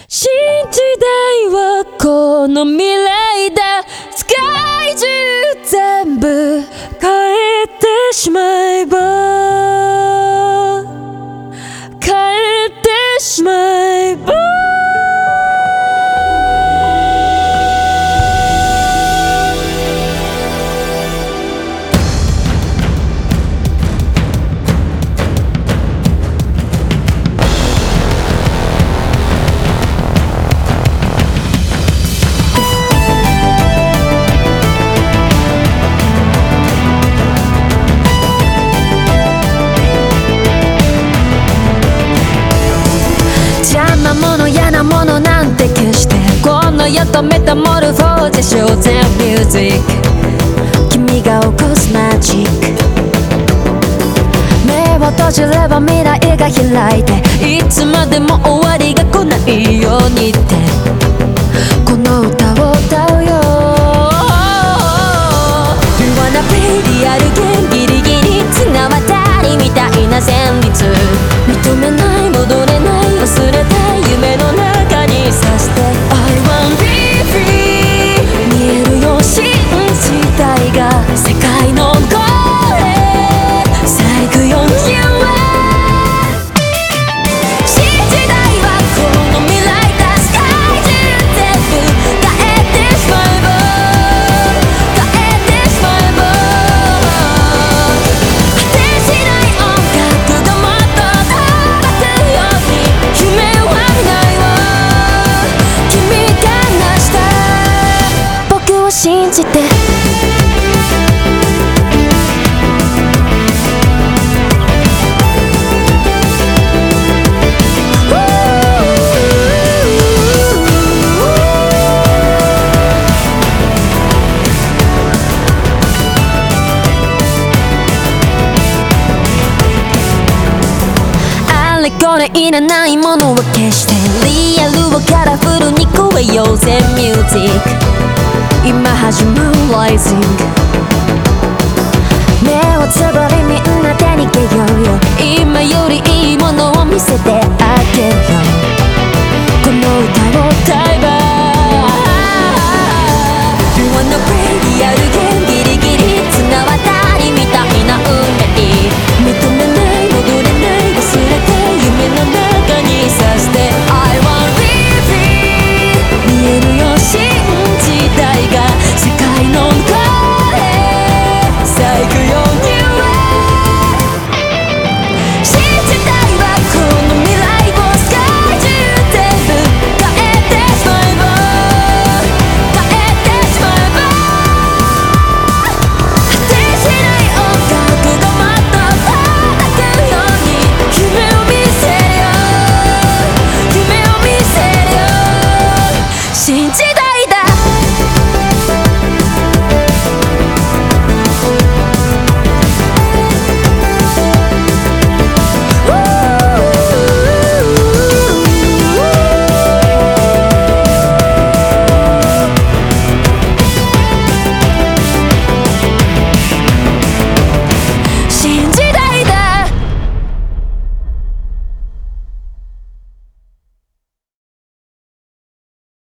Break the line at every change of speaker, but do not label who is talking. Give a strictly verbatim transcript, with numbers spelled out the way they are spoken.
新時代はこの未来だ。世界中全部変えてしまえば、変えてしまえば。邪魔者嫌なものなんて決してこの世とメタモルフォーゼショーゼンミュージック、君が起こすマジック。目を閉じれば未来が開いて、いつまでも終わりが来ないようにってこの歌を歌うよ。 You wanna be リアル弦ギリギリ綱渡りみたいな旋律、認めない戻れない忘れた夢の中にさして I wanna be free 見えるよ信じたいが世界の声さあ行くよ You are 新時代はこの未来だ。世界中全部変えてしまえば、変えてしまえば、果てしない音楽がもっと届くように夢はないわ。君が成した僕を信じて。あれこれいらないものは消してリアルをカラフルに超えようぜミュージック。今始まる Rising 目をつぶりみんなで逃げようよ。今よりいいものを見せてあげるよ。